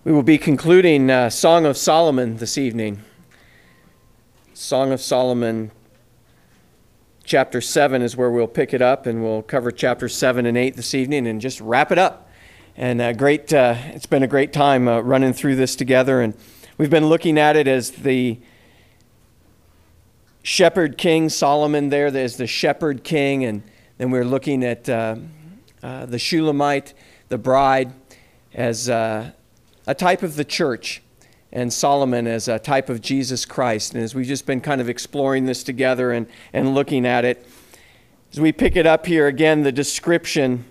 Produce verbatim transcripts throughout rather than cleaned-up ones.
We will be concluding uh, Song of Solomon this evening. Song of Solomon, chapter seven is where we'll pick it up, and we'll cover chapters seven and eight this evening and just wrap it up. And uh, great, uh, it's been a great time uh, running through this together, and we've been looking at it as the shepherd king, Solomon there, there's the shepherd king, and then we're looking at uh, uh, the Shulamite, the bride, as uh, a type of the church, and Solomon as a type of Jesus Christ. And as we've just been kind of exploring this together and, and looking at it, as we pick it up here again, the description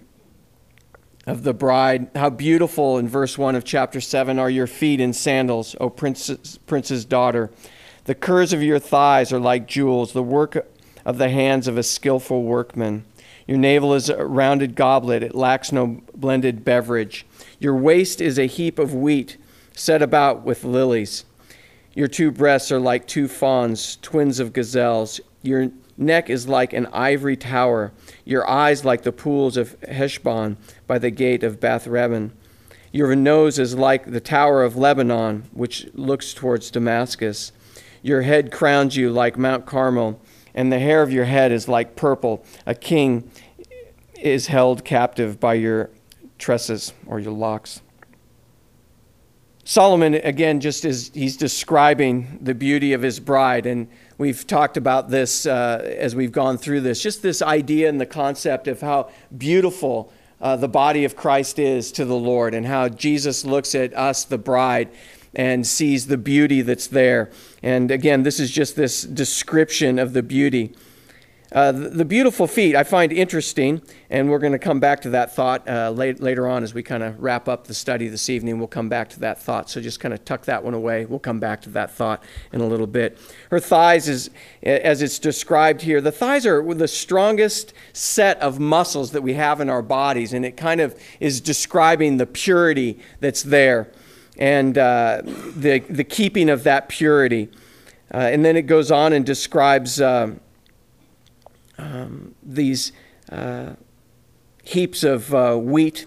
of the bride, how beautiful in verse one of chapter seven are your feet in sandals, O princess, prince's daughter. The curves of your thighs are like jewels, the work of the hands of a skillful workman. Your navel is a rounded goblet, it lacks no blended beverage. Your waist is a heap of wheat set about with lilies. Your two breasts are like two fawns, twins of gazelles. Your neck is like an ivory tower. Your eyes like the pools of Heshbon by the gate of Bath-rabbim. Your nose is like the tower of Lebanon, which looks towards Damascus. Your head crowns you like Mount Carmel, and the hair of your head is like purple. A king is held captive by your tresses or your locks. Solomon, again, just as he's describing the beauty of his bride, and we've talked about this uh, as we've gone through this, just this idea and the concept of how beautiful uh, the body of Christ is to the Lord, and how Jesus looks at us, the bride, and sees the beauty that's there. And again, this is just this description of the beauty. Uh, the, the beautiful feet I find interesting, and we're going to come back to that thought uh, late, later on as we kind of wrap up the study this evening. We'll come back to that thought, so just kind of tuck that one away. We'll come back to that thought in a little bit. Her thighs, is, as it's described here, the thighs are the strongest set of muscles that we have in our bodies, and it kind of is describing the purity that's there and uh, the, the keeping of that purity. Uh, and then it goes on and describes Uh, Um, these uh, heaps of uh, wheat.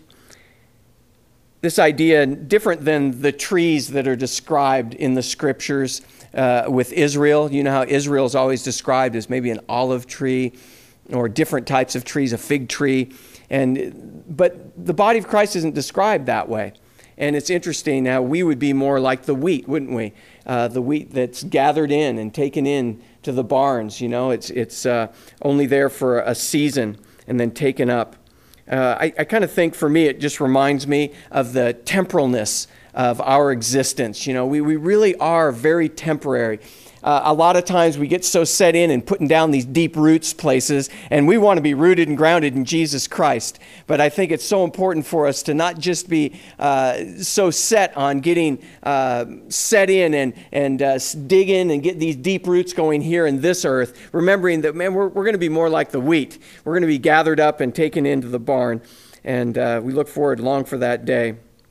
This idea, different than the trees that are described in the scriptures uh, with Israel. You know how Israel is always described as maybe an olive tree or different types of trees, a fig tree. And but the body of Christ isn't described that way. And it's interesting how we would be more like the wheat, wouldn't we? Uh, the wheat that's gathered in and taken in to the barns. You know, it's it's uh, only there for a season and then taken up. Uh, I, I kind of think for me, it just reminds me of the temporalness of our existence. You know, we, we really are very temporary. Uh, a lot of times we get so set in and putting down these deep roots places, and we want to be rooted and grounded in Jesus Christ. But I think it's so important for us to not just be uh, so set on getting uh, set in and, and uh, dig in and get these deep roots going here in this earth, remembering that, man, we're, we're going to be more like the wheat. We're going to be gathered up and taken into the barn, and uh, we look forward long for that day.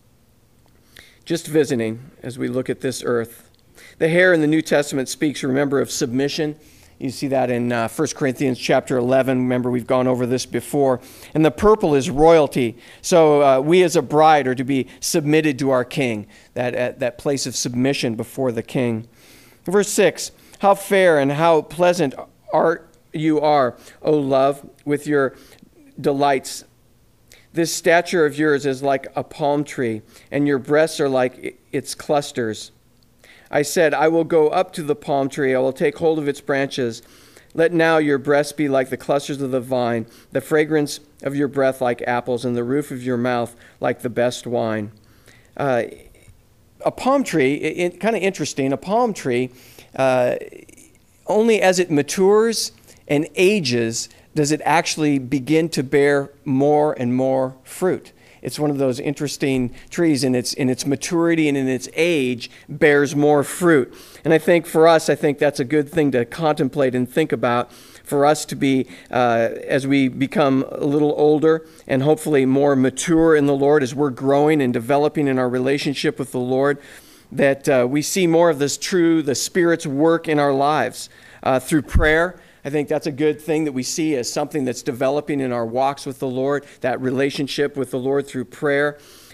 Just visiting as we look at this earth. The hair in the New Testament speaks, remember, of submission. You see that in uh, First Corinthians chapter eleven. Remember, we've gone over this before. And the purple is royalty. So uh, we as a bride are to be submitted to our king, that, uh, that place of submission before the king. Verse six, how fair and how pleasant art you are, O love, with your delights. This stature of yours is like a palm tree, and your breasts are like its clusters. I said, I will go up to the palm tree. I will take hold of its branches. Let now your breasts be like the clusters of the vine, the fragrance of your breath like apples, and the roof of your mouth like the best wine. Uh, a palm tree, it, it, kind of interesting, a palm tree, uh, only as it matures and ages does it actually begin to bear more and more fruit. It's one of those interesting trees in its in its maturity and in its age bears more fruit. And I think for us, I think that's a good thing to contemplate and think about for us to be, uh, as we become a little older and hopefully more mature in the Lord, as we're growing and developing in our relationship with the Lord, that uh, we see more of this true, the Spirit's work in our lives uh, through prayer. I think that's a good thing that we see as something that's developing in our walks with the Lord, that relationship with the Lord through prayer.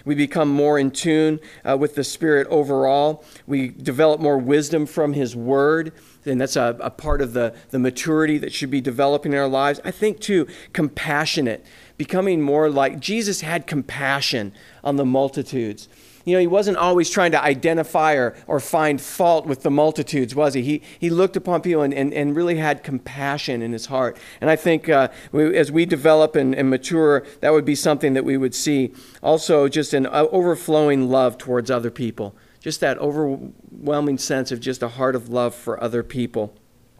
We become more in tune uh, with the Spirit overall. We develop more wisdom from His Word. And that's a, a part of the, the maturity that should be developing in our lives. I think, too, compassionate, becoming more like Jesus had compassion on the multitudes. You know, He wasn't always trying to identify or, or find fault with the multitudes, was He? He, he looked upon people and, and, and really had compassion in His heart. And I think uh, we, as we develop and, and mature, that would be something that we would see. Also, just an uh, overflowing love towards other people. Just that overwhelming sense of just a heart of love for other people.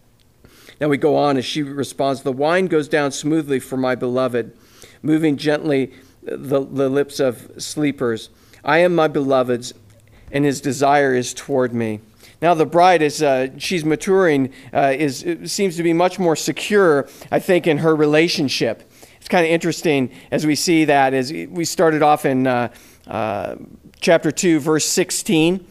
Now we go on as she responds, the wine goes down smoothly for my beloved, moving gently the, the lips of sleepers. I am my beloved's, and his desire is toward me. Now the bride, is uh, she's maturing, uh, is seems to be much more secure, I think, in her relationship. It's kind of interesting as we see that, as we started off in uh, uh, chapter two, verse sixteen.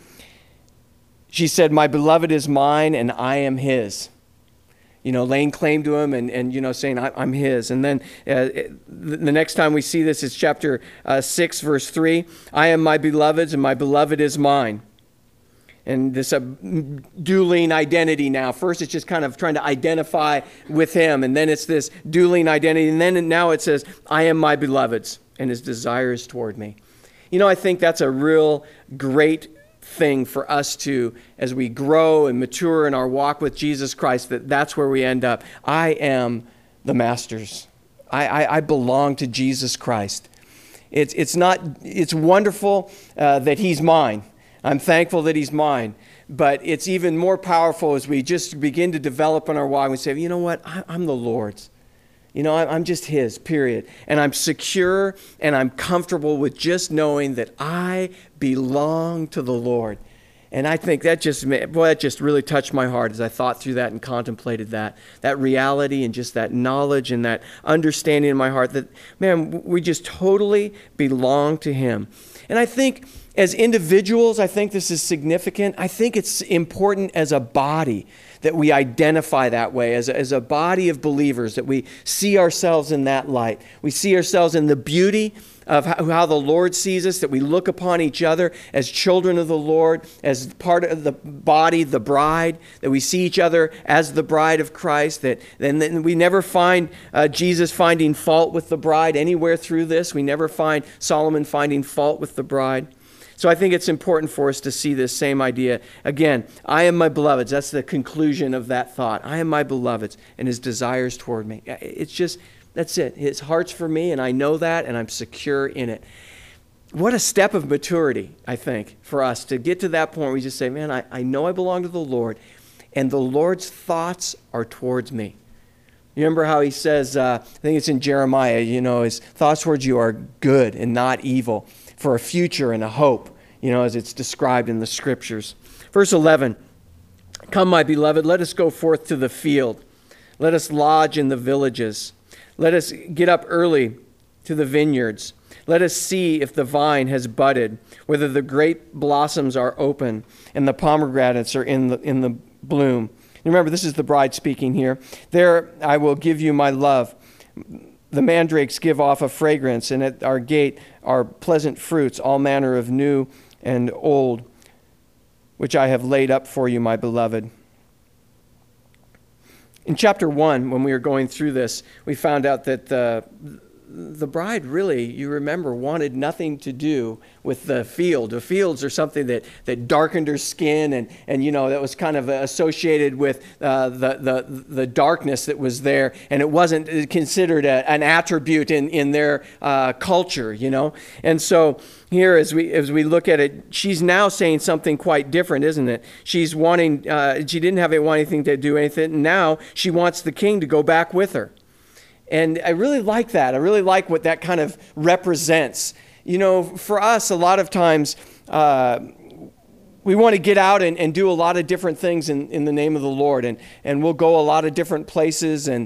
She said, my beloved is mine, and I am his. You know, laying claim to him and, and you know, saying, I, I'm his. And then uh, the next time we see this is chapter uh, six, verse three. I am my beloved's, and my beloved is mine. And this uh, dueling identity now. First, it's just kind of trying to identify with him. And then it's this dueling identity. And then now it says, I am my beloved's, and his desire is toward me. You know, I think that's a real great thing for us to, as we grow and mature in our walk with Jesus Christ, that that's where we end up. I am the master's. I, I, I belong to Jesus Christ. It's it's not. It's wonderful uh, that he's mine. I'm thankful that he's mine. But it's even more powerful as we just begin to develop in our walk and say, you know what? I, I'm the Lord's. You know, I'm just his, period. And I'm secure and I'm comfortable with just knowing that I belong to the Lord. And I think that just, boy, that just really touched my heart as I thought through that and contemplated that. That reality and just that knowledge and that understanding in my heart that, man, we just totally belong to him. And I think as individuals, I think this is significant. I think it's important as a body that we identify that way, as a, as a body of believers, that we see ourselves in that light. We see ourselves in the beauty of how, how the Lord sees us, that we look upon each other as children of the Lord, as part of the body, the bride, that we see each other as the bride of Christ, that and then we never find uh, Jesus finding fault with the bride anywhere through this. We never find Solomon finding fault with the bride. So I think it's important for us to see this same idea. Again, I am my beloved's. That's the conclusion of that thought. I am my beloved's, and his desires toward me. It's just, that's it. His heart's for me, and I know that, and I'm secure in it. What a step of maturity, I think, for us to get to that point where we just say, man, I, I know I belong to the Lord, and the Lord's thoughts are towards me. You remember how he says, uh, I think it's in Jeremiah, you know, his thoughts towards you are good and not evil, for a future and a hope, you know, as it's described in the scriptures. Verse eleven, come, my beloved, let us go forth to the field. Let us lodge in the villages. Let us get up early to the vineyards. Let us see if the vine has budded, whether the grape blossoms are open and the pomegranates are in the, in the bloom. Remember, this is the bride speaking here. There I will give you my love. The mandrakes give off a fragrance, and at our gate are pleasant fruits, all manner of new and old, which I have laid up for you, my beloved. In chapter one, when we were going through this, we found out that the, the bride really, you remember, wanted nothing to do with the field. The fields are something that, that darkened her skin, and, and, you know, that was kind of associated with uh, the, the, the darkness that was there, and it wasn't considered a, an attribute in, in their uh, culture, you know. And so here, as we as we look at it, she's now saying something quite different, isn't it? She's wanting, uh, she didn't have want anything to do anything, and now she wants the king to go back with her. And I really like that. I really like what that kind of represents. You know, for us, a lot of times, uh, we want to get out and, and do a lot of different things in, in the name of the Lord. And, and we'll go a lot of different places. And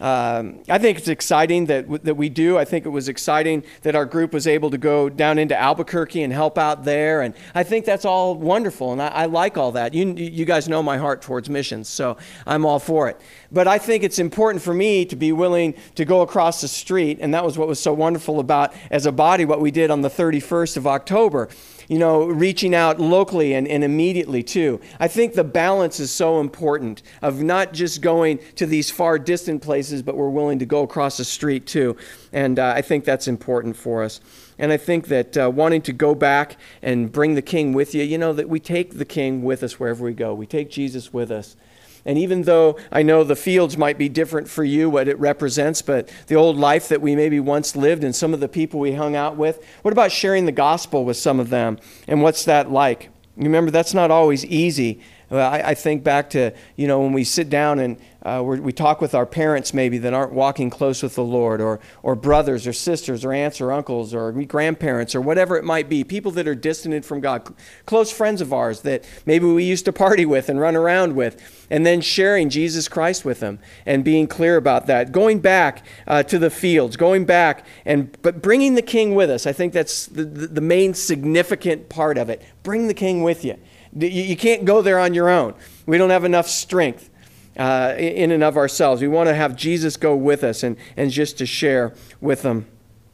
Um, I think it's exciting that that we do. I think it was exciting that our group was able to go down into Albuquerque and help out there. And I think that's all wonderful. And I, I like all that. You, you guys know my heart towards missions, so I'm all for it. But I think it's important for me to be willing to go across the street. And that was what was so wonderful about, as a body, what we did on the thirty-first of October. You know, reaching out locally and, and immediately too. I think the balance is so important of not just going to these far distant places, but we're willing to go across the street too. And uh, I think that's important for us. And I think that uh, wanting to go back and bring the King with you, you know, that we take the King with us wherever we go. We take Jesus with us. And even though I know the fields might be different for you, what it represents, but the old life that we maybe once lived and some of the people we hung out with, what about sharing the gospel with some of them? And what's that like? Remember, that's not always easy. Well, I, I think back to, you know, when we sit down and uh, we're, we talk with our parents maybe that aren't walking close with the Lord, or or brothers or sisters or aunts or uncles or grandparents or whatever it might be, people that are distant from God, close friends of ours that maybe we used to party with and run around with, and then sharing Jesus Christ with them and being clear about that. Going back uh, to the fields, going back and but bringing the King with us. I think that's the, the, the main significant part of it. Bring the King with you. You can't go there on your own. We don't have enough strength uh, in and of ourselves. We want to have Jesus go with us and, and just to share with them.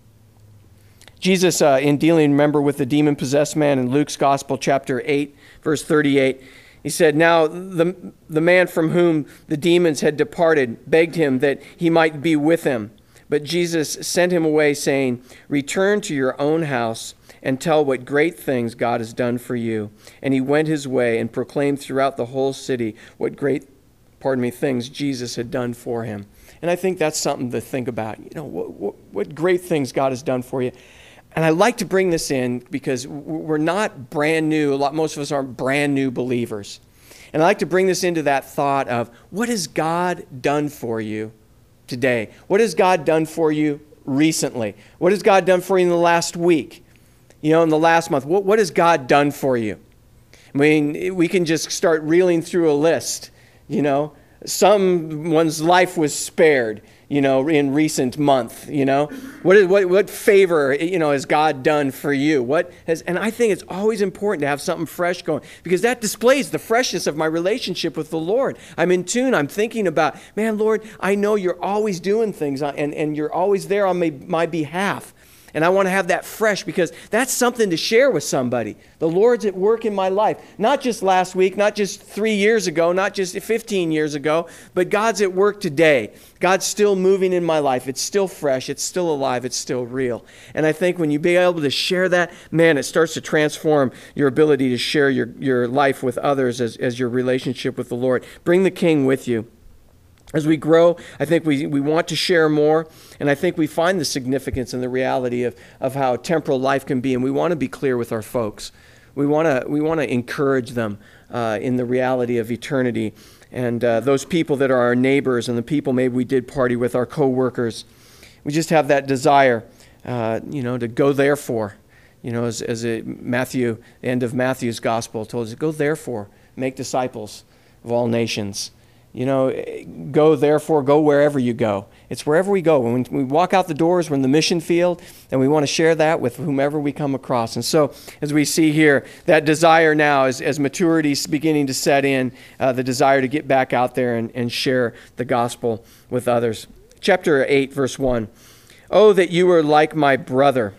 Jesus, uh, in dealing, remember, with the demon-possessed man in Luke's Gospel, chapter eight, verse thirty-eight, he said, "Now the, the man from whom the demons had departed begged him that he might be with him. But Jesus sent him away, saying, 'Return to your own house and tell what great things God has done for you.' And he went his way and proclaimed throughout the whole city what great, pardon me, things Jesus had done for him." And I think that's something to think about. You know, what, what, what great things God has done for you. And I like to bring this in because we're not brand new. A lot, most of us aren't brand new believers. And I like to bring this into that thought of, what has God done for you today? What has God done for you recently? What has God done for you in the last week? You know, in the last month? What, what has God done for you? I mean, we can just start reeling through a list, you know. Someone's life was spared, you know, in recent month, you know. What is what what favor, you know, has God done for you? What has and I think it's always important to have something fresh going, because that displays the freshness of my relationship with the Lord. I'm in tune. I'm thinking about, man, Lord, I know you're always doing things and, and you're always there on my, my behalf. And I want to have that fresh, because that's something to share with somebody. The Lord's at work in my life. Not just last week, not just three years ago, not just fifteen years ago, but God's at work today. God's still moving in my life. It's still fresh. It's still alive. It's still real. And I think when you be able to share that, man, it starts to transform your ability to share your, your life with others as, as your relationship with the Lord. Bring the King with you. As we grow, I think we, we want to share more, and I think we find the significance and the reality of, of how temporal life can be, and we want to be clear with our folks. We want to we want to encourage them uh, in the reality of eternity, and uh, those people that are our neighbors and the people maybe we did party with, our co-workers. We just have that desire, uh, you know, to go therefore. You know, as, as a Matthew, the end of Matthew's gospel told us, go therefore, make disciples of all nations. You know, go therefore, go wherever you go. It's wherever we go. When we walk out the doors, we're in the mission field, and we want to share that with whomever we come across. And so, as we see here, that desire now, as, as maturity is beginning to set in, uh, the desire to get back out there and, and share the gospel with others. Chapter eight, verse one. "Oh, that you were like my brother,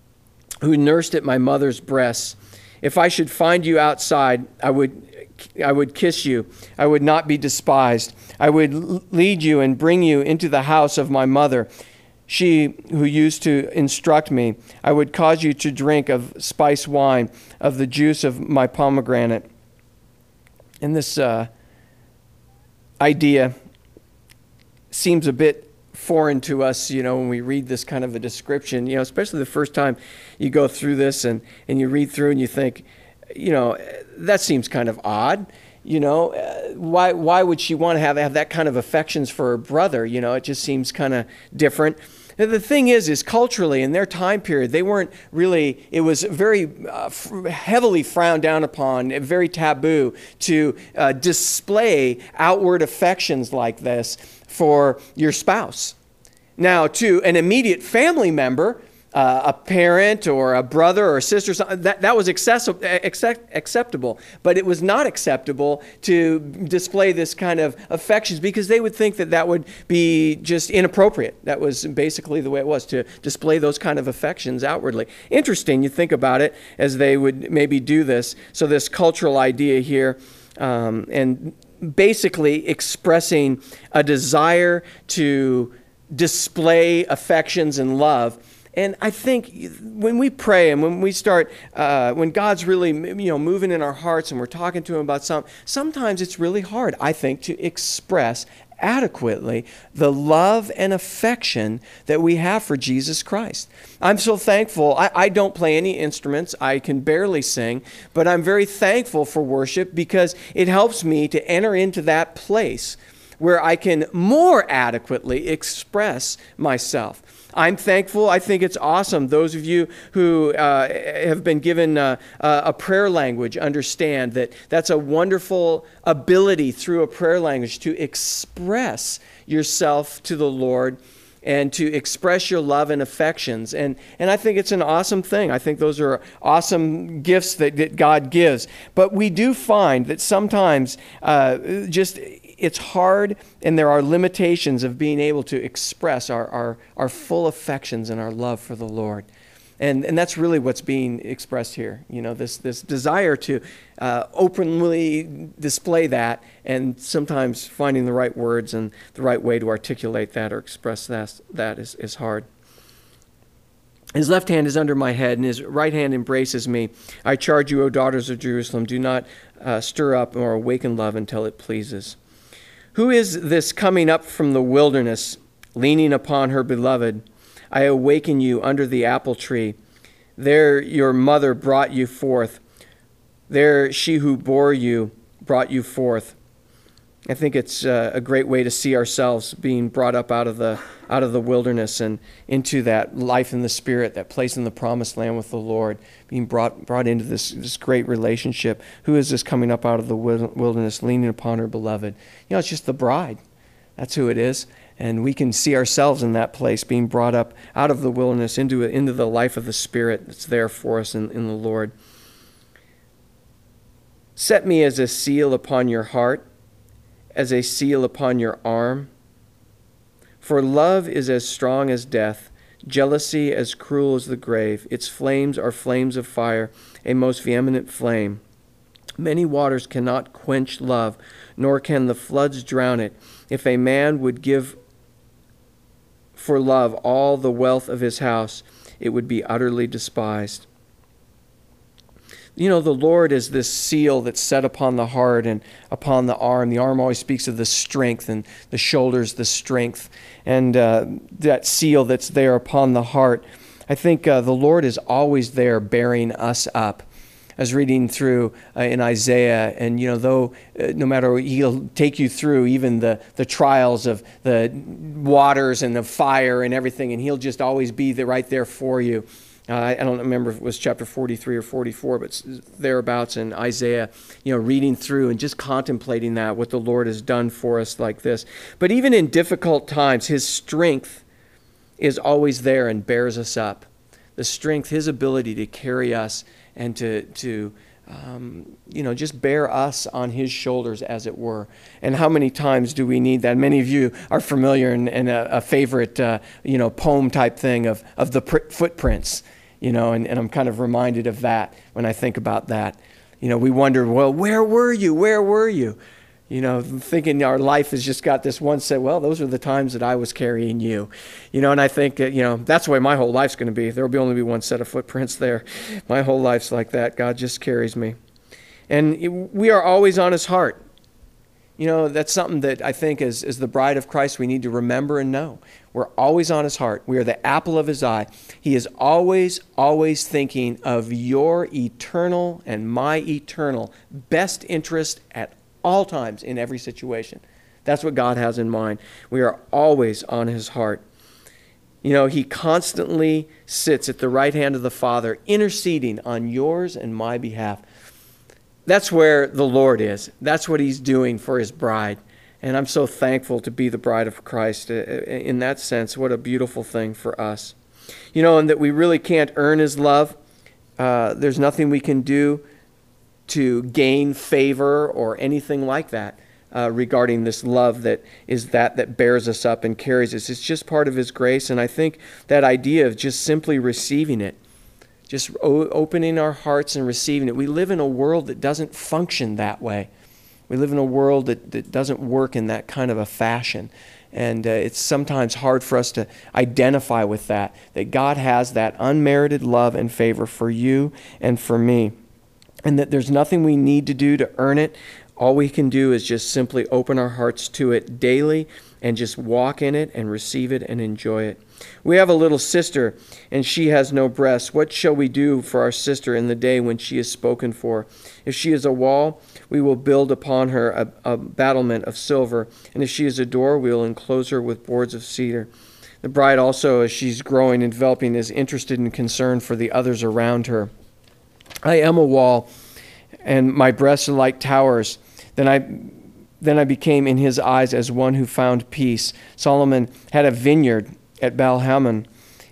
who nursed at my mother's breasts. If I should find you outside, I would I would kiss you. I would not be despised. I would lead you and bring you into the house of my mother, she who used to instruct me. I would cause you to drink of spice wine, of the juice of my pomegranate." And this uh, idea seems a bit foreign to us, you know, when we read this kind of a description, you know, especially the first time you go through this and, and you read through and you think, you know, that seems kind of odd. You know, uh, why why would she want to have, have that kind of affections for her brother? You know, it just seems kind of different. Now, the thing is, is culturally in their time period, they weren't really, it was very uh, f- heavily frowned down upon, very taboo to uh, display outward affections like this for your spouse. Now, to an immediate family member, uh, a parent or a brother or a sister, that, that was accessible, accept, acceptable. But it was not acceptable to display this kind of affections because they would think that that would be just inappropriate. That was basically the way it was, to display those kind of affections outwardly. Interesting, you think about it, as they would maybe do this. So this cultural idea here, um, and basically expressing a desire to display affections and love. And I think when we pray and when we start, uh, when God's really, you know, moving in our hearts and we're talking to Him about something, sometimes it's really hard, I think, to express adequately the love and affection that we have for Jesus Christ. I'm so thankful. I, I don't play any instruments. I can barely sing, but I'm very thankful for worship because it helps me to enter into that place where I can more adequately express myself. I'm thankful. I think it's awesome. Those of you who uh, have been given uh, a prayer language understand that that's a wonderful ability through a prayer language to express yourself to the Lord and to express your love and affections. And, and I think it's an awesome thing. I think those are awesome gifts that, that God gives. But we do find that sometimes uh, just it's hard, and there are limitations of being able to express our, our, our full affections and our love for the Lord. And and that's really what's being expressed here. You know, this this desire to uh, openly display that, and sometimes finding the right words and the right way to articulate that or express that, that is, is hard. His left hand is under my head, and his right hand embraces me. I charge you, O daughters of Jerusalem, do not uh, stir up or awaken love until it pleases. Who is this coming up from the wilderness, leaning upon her beloved? I awaken you under the apple tree. There your mother brought you forth. There she who bore you brought you forth. I think it's uh, a great way to see ourselves being brought up out of the out of the wilderness and into that life in the Spirit, that place in the promised land with the Lord, being brought brought into this, this great relationship. Who is this coming up out of the wilderness, leaning upon her beloved? You know, it's just the bride. That's who it is. And we can see ourselves in that place, being brought up out of the wilderness into, into the life of the Spirit that's there for us in, in the Lord. Set me as a seal upon your heart, as a seal upon your arm. For love is as strong as death, jealousy as cruel as the grave. Its flames are flames of fire, a most vehement flame. Many waters cannot quench love, nor can the floods drown it. If a man would give for love all the wealth of his house, it would be utterly despised. You know, the Lord is this seal that's set upon the heart and upon the arm. The arm always speaks of the strength, and the shoulders, the strength. And uh, that seal that's there upon the heart, I think uh, the Lord is always there bearing us up. I was reading through uh, in Isaiah, and you know, though uh, no matter, He'll take you through even the, the trials of the waters and the fire and everything, and He'll just always be there, right there for you. Uh, I don't remember if it was chapter forty-three or forty-four, but thereabouts in Isaiah, you know, reading through and just contemplating that, what the Lord has done for us like this. But even in difficult times, His strength is always there and bears us up. The strength, His ability to carry us and to, to um, you know, just bear us on His shoulders, as it were. And how many times do we need that? Many of you are familiar in, in a, a favorite, uh, you know, poem type thing of, of the pr- footprints. You know, and, and I'm kind of reminded of that when I think about that. You know, we wonder, well, where were you? Where were you? You know, thinking our life has just got this one set, well, those are the times that I was carrying you. You know, and I think, you know, that's the way my whole life's going to be. There will be only be one set of footprints there. My whole life's like that. God just carries me. And we are always on His heart. You know, that's something that I think as, as the bride of Christ we need to remember and know. We're always on His heart. We are the apple of His eye. He is always, always thinking of your eternal and my eternal best interest at all times in every situation. That's what God has in mind. We are always on His heart. You know, he constantly sits at the right hand of the Father, interceding on yours and my behalf. That's where the Lord is. That's what he's doing for his bride. And I'm so thankful to be the bride of Christ. In that sense, what a beautiful thing for us. You know, and that we really can't earn his love. Uh, there's nothing we can do to gain favor or anything like that uh, regarding this love that is that that bears us up and carries us. It's just part of his grace. And I think that idea of just simply receiving it, just o- opening our hearts and receiving it. We live in a world that doesn't function that way. We live in a world that, that doesn't work in that kind of a fashion. And uh, it's sometimes hard for us to identify with that, that God has that unmerited love and favor for you and for me. And that there's nothing we need to do to earn it. All we can do is just simply open our hearts to it daily and just walk in it and receive it and enjoy it. We have a little sister, and she has no breasts. What shall we do for our sister in the day when she is spoken for? If she is a wall, we will build upon her a, a battlement of silver. And if she is a door, we will enclose her with boards of cedar. The bride also, as she's growing and developing, is interested and concerned for the others around her. I am a wall, and my breasts are like towers. Then I... Then I became in his eyes as one who found peace. Solomon had a vineyard at Baal-Hamon.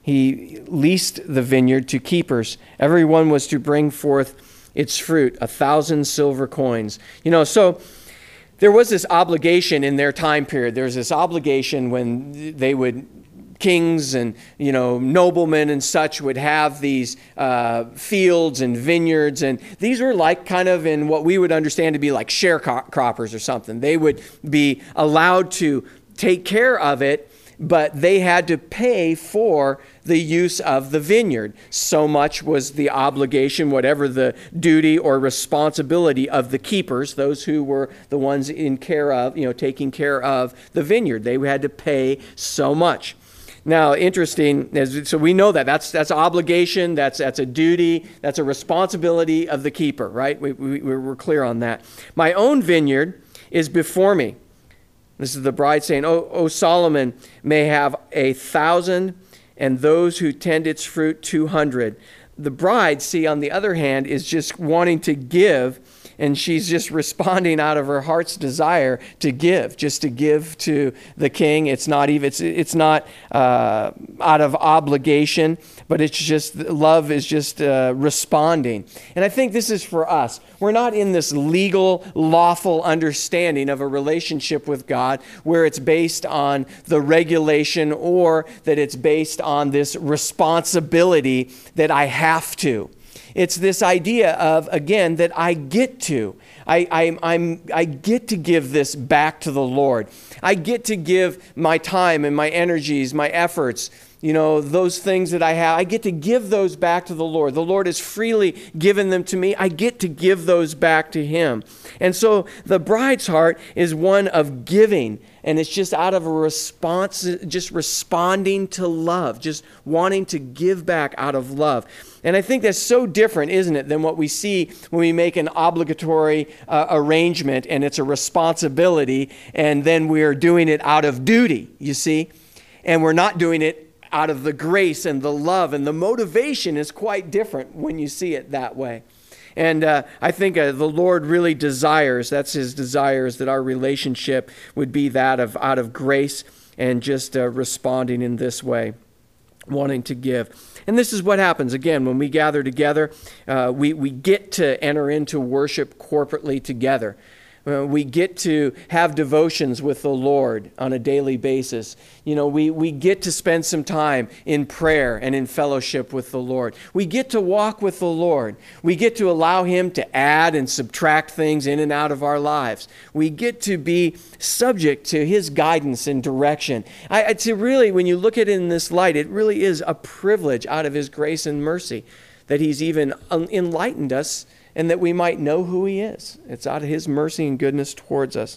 He leased the vineyard to keepers. Everyone was to bring forth its fruit, a thousand silver coins. You know, so there was this obligation in their time period. There was this obligation when they would, kings and, you know, noblemen and such would have these uh, fields and vineyards. And these were like kind of in what we would understand to be like sharecroppers or something. They would be allowed to take care of it, but they had to pay for the use of the vineyard. So much was the obligation, whatever the duty or responsibility of the keepers, those who were the ones in care of, you know, taking care of the vineyard. They had to pay so much. Now, interesting, so we know that. That's that's obligation, that's that's a duty, that's a responsibility of the keeper, right? We, we, we're clear on that. My own vineyard is before me. This is the bride saying, "O, o Solomon may have a thousand, and those who tend its fruit two hundred." The bride, see, on the other hand, is just wanting to give, and she's just responding out of her heart's desire to give, just to give to the king. It's not even, it's, it's not uh, out of obligation, but it's just, love is just uh, responding. And I think this is for us. We're not in this legal, lawful understanding of a relationship with God where it's based on the regulation or that it's based on this responsibility that I have to. It's this idea of, again, that I get to. I, I, I'm, I get to give this back to the Lord. I get to give my time and my energies, my efforts, you know, those things that I have. I get to give those back to the Lord. The Lord has freely given them to me. I get to give those back to Him. And so the bride's heart is one of giving. And it's just out of a response, just responding to love, just wanting to give back out of love. And I think that's so different, isn't it, than what we see when we make an obligatory uh, arrangement and it's a responsibility and then we're doing it out of duty, you see? And we're not doing it out of the grace and the love, and the motivation is quite different when you see it that way. And uh, I think uh, the Lord really desires, that's His desire, is that our relationship would be that of out of grace and just uh, responding in this way, wanting to give. And this is what happens, again, when we gather together, uh, we, we get to enter into worship corporately together. Uh, we get to have devotions with the Lord on a daily basis. You know, we, we get to spend some time in prayer and in fellowship with the Lord. We get to walk with the Lord. We get to allow Him to add and subtract things in and out of our lives. We get to be subject to His guidance and direction. I, it's really, when you look at it in this light, it really is a privilege out of His grace and mercy that He's even enlightened us and that we might know who He is. It's out of His mercy and goodness towards us.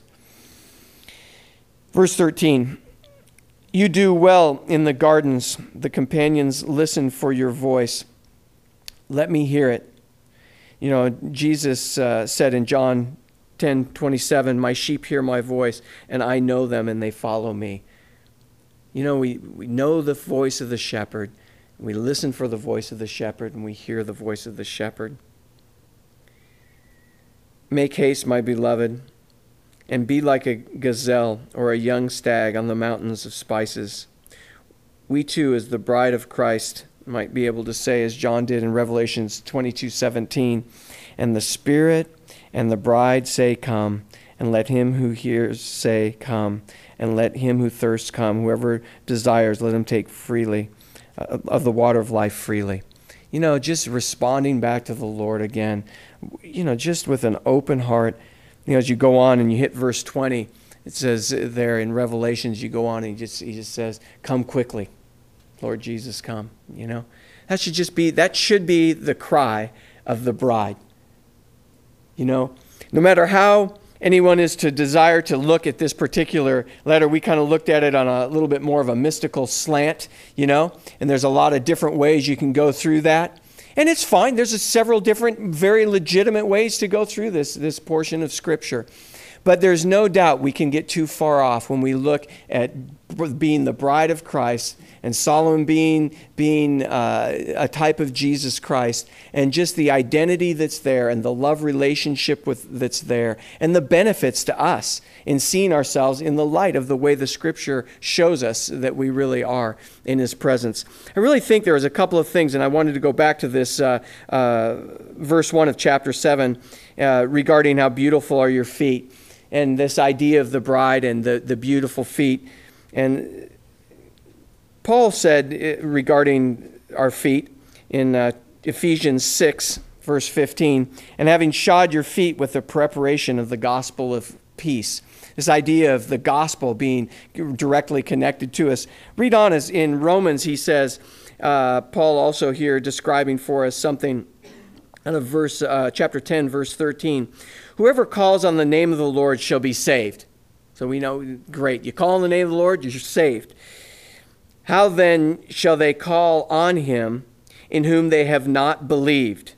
Verse thirteen, you do well in the gardens. The companions listen for your voice. Let me hear it. You know, Jesus uh, said in John ten twenty-seven, my sheep hear my voice, and I know them, and they follow me. You know, we, we know the voice of the shepherd. We listen for the voice of the shepherd, and we hear the voice of the shepherd. Make haste, my beloved, and be like a gazelle or a young stag on the mountains of spices. We too, as the bride of Christ, might be able to say, as John did in Revelation twenty-two seventeen, and the Spirit and the bride say, come, and let him who hears say, come, and let him who thirsts come. Whoever desires, let him take freely uh, of the water of life freely. You know, just responding back to the Lord again, you know, just with an open heart. You know, as you go on and you hit verse twenty, it says there in Revelations, you go on and he just, he just says, come quickly, Lord Jesus, come. You know, that should just be, that should be the cry of the bride. You know, no matter how anyone is to desire to look at this particular letter, we kind of looked at it on a little bit more of a mystical slant, you know, and there's a lot of different ways you can go through that. And it's fine. There's a several different, very legitimate ways to go through this, this portion of Scripture. But there's no doubt we can get too far off when we look at being the bride of Christ and Solomon being, being uh, a type of Jesus Christ, and just the identity that's there and the love relationship with, that's there and the benefits to us in seeing ourselves in the light of the way the Scripture shows us that we really are in His presence. I really think there was a couple of things, and I wanted to go back to this uh, uh, verse one of chapter seven uh, regarding how beautiful are your feet. And this idea of the bride and the, the beautiful feet. And Paul said regarding our feet in uh, Ephesians six, verse fifteen, and having shod your feet with the preparation of the gospel of peace. This idea of the gospel being directly connected to us. Read on, as in Romans, he says, uh, Paul also here describing for us something out of verse, uh, chapter ten, verse thirteen. Whoever calls on the name of the Lord shall be saved. So we know, great, you call on the name of the Lord, you're saved. How then shall they call on him in whom they have not believed?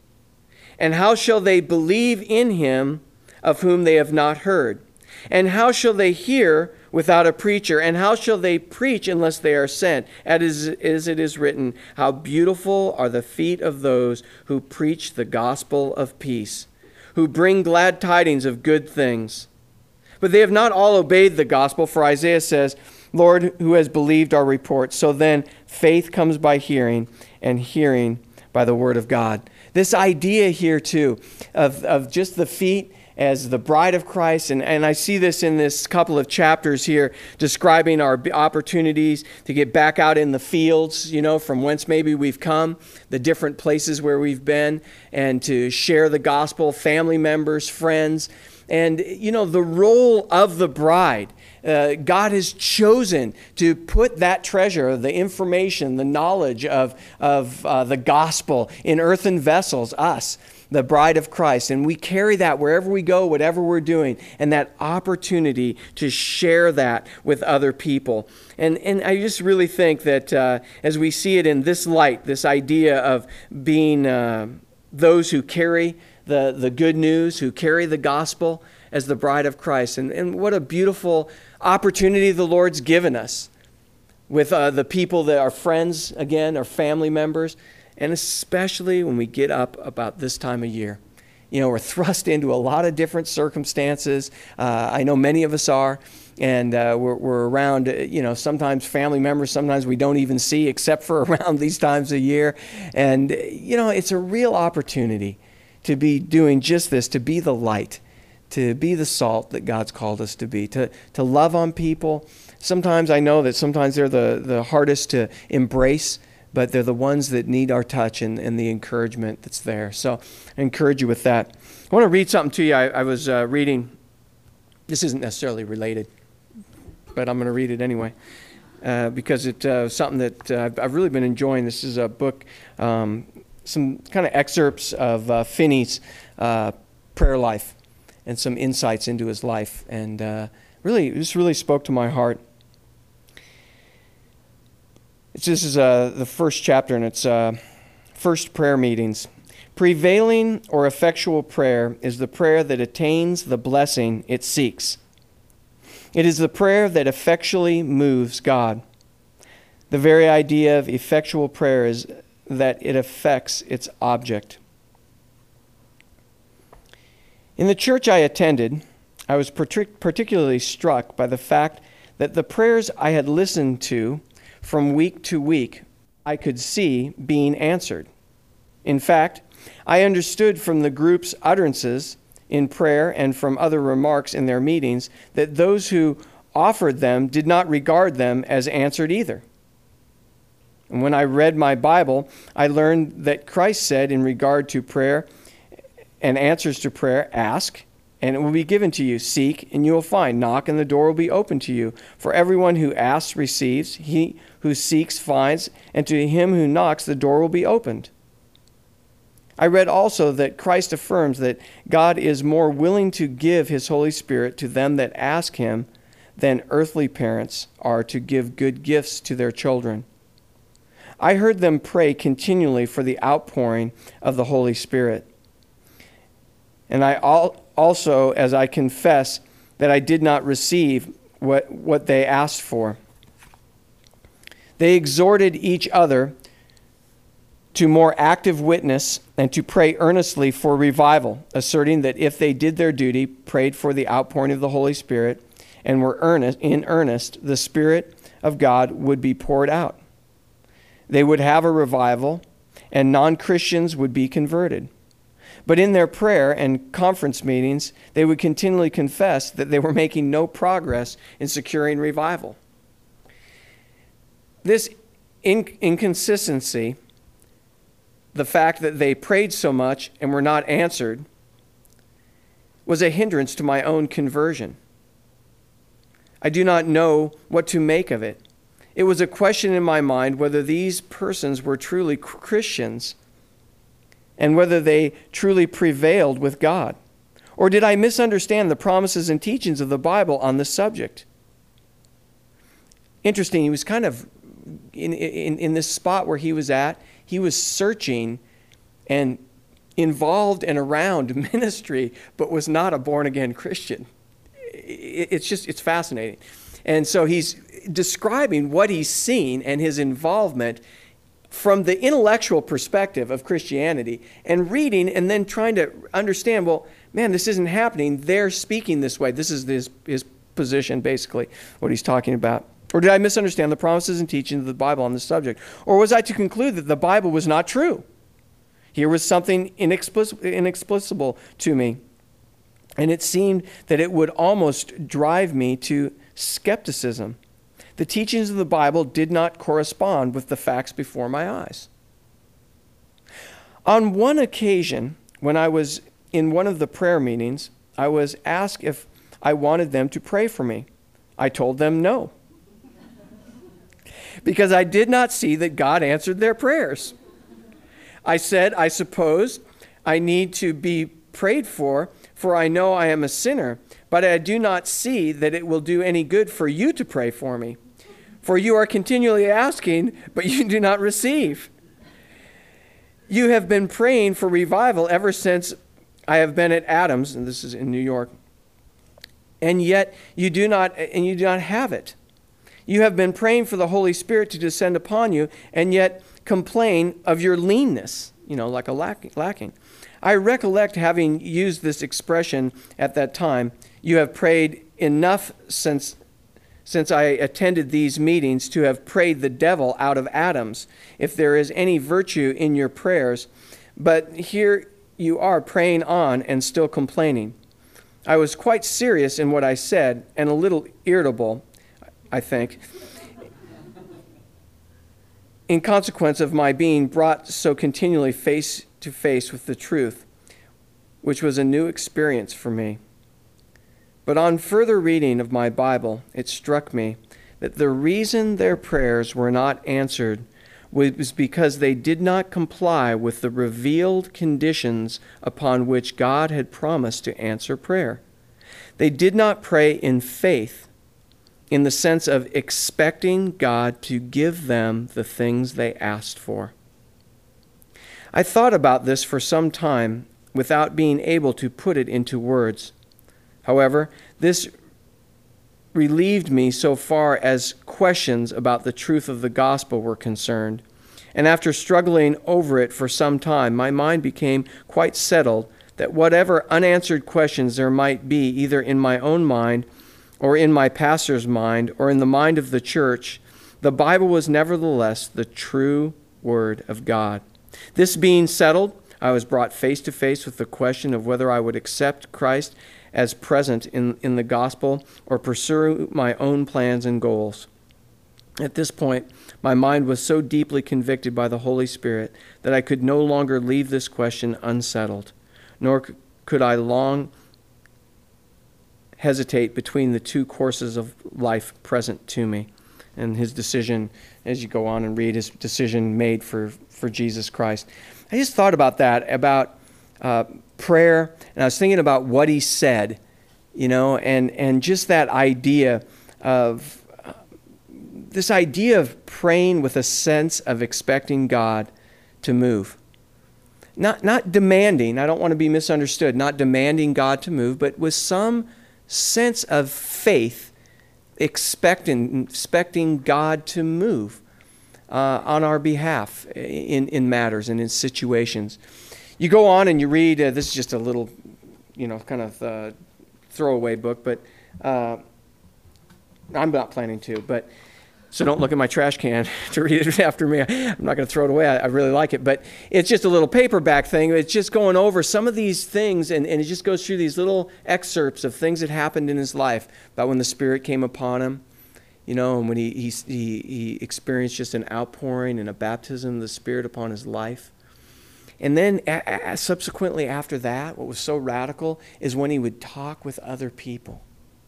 And how shall they believe in him of whom they have not heard? And how shall they hear without a preacher? And how shall they preach unless they are sent? As it is written, how beautiful are the feet of those who preach the gospel of peace, who bring glad tidings of good things. But they have not all obeyed the gospel, for Isaiah says, Lord, who has believed our report? So then faith comes by hearing, and hearing by the word of God. This idea here too of, of just the feet as the bride of Christ, and, and I see this in this couple of chapters here describing our opportunities to get back out in the fields, you know, from whence maybe we've come, the different places where we've been, and to share the gospel, family members, friends, and, you know, the role of the bride. Uh, God has chosen to put that treasure, the information, the knowledge of, of uh, the gospel in earthen vessels, us, the bride of Christ. And we carry that wherever we go, whatever we're doing, and that opportunity to share that with other people. And, and I just really think that uh, as we see it in this light, this idea of being uh, those who carry the, the good news, who carry the gospel as the bride of Christ. And, and what a beautiful opportunity the Lord's given us with uh, the people that are friends, again, our family members, and especially when we get up about this time of year. You know, we're thrust into a lot of different circumstances. Uh, I know many of us are, and uh, we're, we're around, you know, sometimes family members, sometimes we don't even see except for around these times of year. And, you know, it's a real opportunity to be doing just this, to be the light, to be the salt that God's called us to be, to, to love on people. Sometimes I know that sometimes they're the, the hardest to embrace, but they're the ones that need our touch and, and the encouragement that's there. So I encourage you with that. I want to read something to you. I, I was uh, reading, this isn't necessarily related, but I'm going to read it anyway, uh, because it's uh, something that uh, I've, I've really been enjoying. This is a book, um, some kind of excerpts of uh, Finney's uh, prayer life and some insights into his life. And uh, really, this really spoke to my heart. It's, this is uh, the first chapter, and it's uh, First Prayer Meetings. Prevailing or effectual prayer is the prayer that attains the blessing it seeks. It is the prayer that effectually moves God. The very idea of effectual prayer is that it affects its object. In the church I attended, I was partic- particularly struck by the fact that the prayers I had listened to from week to week, I could see being answered. In fact, I understood from the group's utterances in prayer and from other remarks in their meetings that those who offered them did not regard them as answered either. And when I read my Bible, I learned that Christ said in regard to prayer and answers to prayer, ask, and it will be given to you. Seek, and you will find. Knock, and the door will be opened to you. For everyone who asks receives. He who seeks finds. And to him who knocks, the door will be opened. I read also that Christ affirms that God is more willing to give his Holy Spirit to them that ask him than earthly parents are to give good gifts to their children. I heard them pray continually for the outpouring of the Holy Spirit. And I also, as I confess, that I did not receive what, what they asked for. They exhorted each other to more active witness and to pray earnestly for revival, asserting that if they did their duty, prayed for the outpouring of the Holy Spirit, and were earnest, in earnest, the Spirit of God would be poured out. They would have a revival, and non-Christians would be converted. But in their prayer and conference meetings, they would continually confess that they were making no progress in securing revival. This in- inconsistency, the fact that they prayed so much and were not answered, was a hindrance to my own conversion. I do not know what to make of it. It was a question in my mind whether these persons were truly Christians and whether they truly prevailed with God. Or did I misunderstand the promises and teachings of the Bible on this subject? Interesting, he was kind of in, in, in this spot where he was at, he was searching and involved and around ministry, but was not a born-again Christian. It's just, it's fascinating. And so he's describing what he's seen and his involvement from the intellectual perspective of Christianity, and reading and then trying to understand, well, man, this isn't happening. They're speaking this way. This is his, his position, basically, what he's talking about. Or did I misunderstand the promises and teachings of the Bible on this subject? Or was I to conclude that the Bible was not true? Here was something inexplic- inexplicable to me. And it seemed that it would almost drive me to skepticism. The teachings of the Bible did not correspond with the facts before my eyes. On one occasion, when I was in one of the prayer meetings, I was asked if I wanted them to pray for me. I told them no, because I did not see that God answered their prayers. I said, I suppose I need to be prayed for, for I know I am a sinner, but I do not see that it will do any good for you to pray for me. For you are continually asking, but you do not receive. You have been praying for revival ever since I have been at Adams, and this is in New York, and yet you do not, and you do not have it. You have been praying for the Holy Spirit to descend upon you, and yet complain of your leanness, you know, like a lack, lacking. I recollect having used this expression at that time. You have prayed enough since since I attended these meetings to have prayed the devil out of Adams, if there is any virtue in your prayers. But here you are praying on and still complaining. I was quite serious in what I said and a little irritable, I think, in consequence of my being brought so continually face to face with the truth, which was a new experience for me. But on further reading of my Bible, it struck me that the reason their prayers were not answered was because they did not comply with the revealed conditions upon which God had promised to answer prayer. They did not pray in faith, in the sense of expecting God to give them the things they asked for. I thought about this for some time without being able to put it into words. However, this relieved me so far as questions about the truth of the gospel were concerned. And after struggling over it for some time, my mind became quite settled that whatever unanswered questions there might be, either in my own mind or in my pastor's mind or in the mind of the church, the Bible was nevertheless the true Word of God. This being settled, I was brought face to face with the question of whether I would accept Christ as present in, in the gospel or pursue my own plans and goals. At this point, my mind was so deeply convicted by the Holy Spirit that I could no longer leave this question unsettled, nor could I long hesitate between the two courses of life present to me. And his decision, as you go on and read, his decision made for, for Jesus Christ. I just thought about that, about uh, prayer, and I was thinking about what he said, you know, and, and just that idea of, uh, this idea of praying with a sense of expecting God to move. Not, not demanding, I don't want to be misunderstood, not demanding God to move, but with some sense of faith, expecting, expecting God to move uh, on our behalf in, in matters and in situations. You go on and you read, uh, this is just a little, you know, kind of uh, throwaway book, but uh, I'm not planning to, but so don't look at my trash can to read it after me. I'm not going to throw it away. I, I really like it. But it's just a little paperback thing. It's just going over some of these things, and, and it just goes through these little excerpts of things that happened in his life about when the Spirit came upon him, you know, and when he, he, he, he experienced just an outpouring and a baptism of the Spirit upon his life. And then a, a, subsequently after that, what was so radical is when he would talk with other people.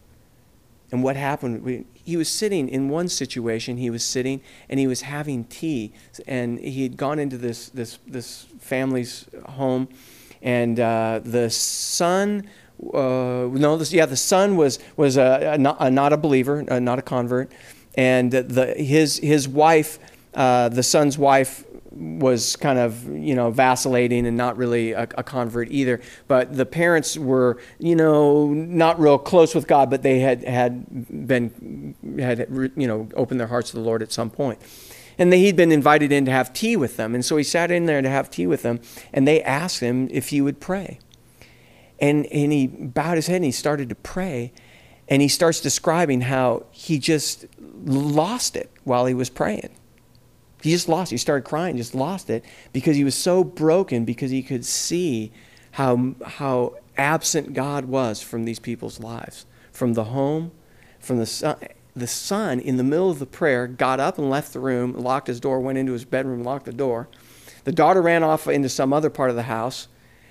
And what happened, we, he was sitting in one situation, he was sitting and he was having tea. And he had gone into this this this family's home. And uh, the son, uh, no, this, yeah, the son was was a, a, not, a not a believer, uh, not a convert. And the his his wife, uh, the son's wife, was kind of, you know, vacillating and not really a, a convert either. But the parents were, you know, not real close with God, but they had had been, had, you know, opened their hearts to the Lord at some point. And they, he'd been invited in to have tea with them. And so he sat in there to have tea with them, and they asked him if he would pray. And, and he bowed his head and he started to pray. And he starts describing how he just lost it while he was praying. He just lost it. He started crying, just lost it, because he was so broken, because he could see how, how absent God was from these people's lives, from the home, from the son. The son, in the middle of the prayer, got up and left the room, locked his door, went into his bedroom, locked the door. The daughter ran off into some other part of the house.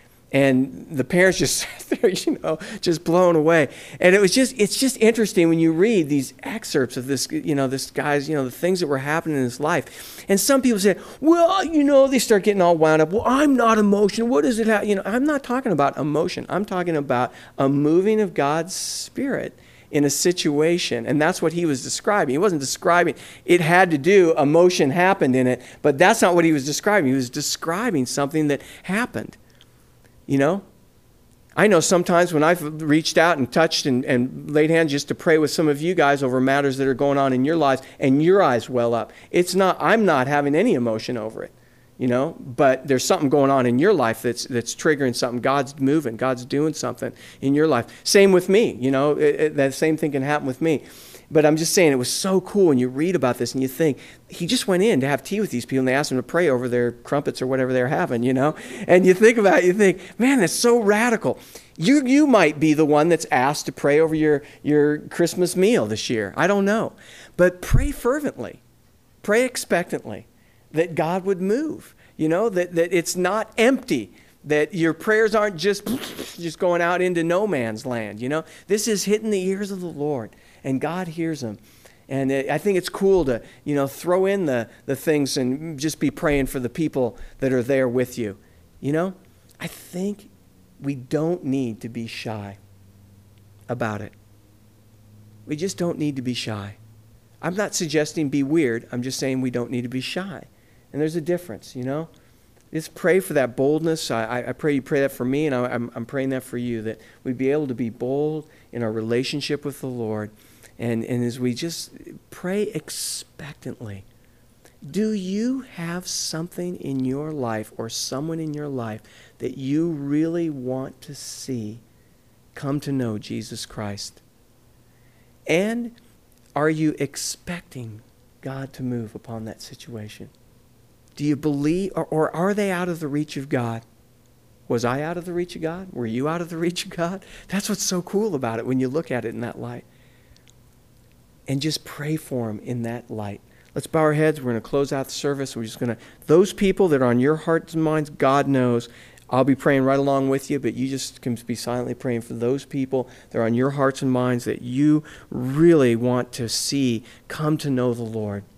And the parents just sat there, you know, just blown away. And it was just, it's just interesting when you read these excerpts of this, you know, this guy's, you know, the things that were happening in his life. And some people say, well, you know, they start getting all wound up. Well, I'm not emotional. What does it have? You know, I'm not talking about emotion. I'm talking about a moving of God's Spirit in a situation. And that's what he was describing. He wasn't describing, it had to do, emotion happened in it. But that's not what he was describing. He was describing something that happened. You know, I know sometimes when I've reached out and touched and, and laid hands just to pray with some of you guys over matters that are going on in your lives, and your eyes well up. It's not, I'm not having any emotion over it, you know, but there's something going on in your life that's that's triggering something. God's moving, God's doing something in your life. Same with me, you know, it, it, that same thing can happen with me. But I'm just saying, it was so cool when you read about this and you think, he just went in to have tea with these people and they asked him to pray over their crumpets or whatever they're having, you know? And you think about it, you think, man, that's so radical. You you might be the one that's asked to pray over your, your Christmas meal this year. I don't know. But pray fervently. Pray expectantly that God would move, you know, that, that it's not empty. That your prayers aren't just, just going out into no man's land, you know? This is hitting the ears of the Lord, and God hears them. And I think it's cool to, you know, throw in the, the things and just be praying for the people that are there with you. You know, I think we don't need to be shy about it. We just don't need to be shy. I'm not suggesting be weird. I'm just saying we don't need to be shy. And there's a difference, you know? Just pray for that boldness. I, I pray you pray that for me, and I, I'm, I'm praying that for you, that we'd be able to be bold in our relationship with the Lord And, and as we just pray expectantly, do you have something in your life or someone in your life that you really want to see come to know Jesus Christ? And are you expecting God to move upon that situation? Do you believe, or, or are they out of the reach of God? Was I out of the reach of God? Were you out of the reach of God? That's what's so cool about it when you look at it in that light. And just pray for them in that light. Let's bow our heads. We're going to close out the service. We're just going to, those people that are on your hearts and minds, God knows. I'll be praying right along with you, but you just can be silently praying for those people that are on your hearts and minds that you really want to see come to know the Lord.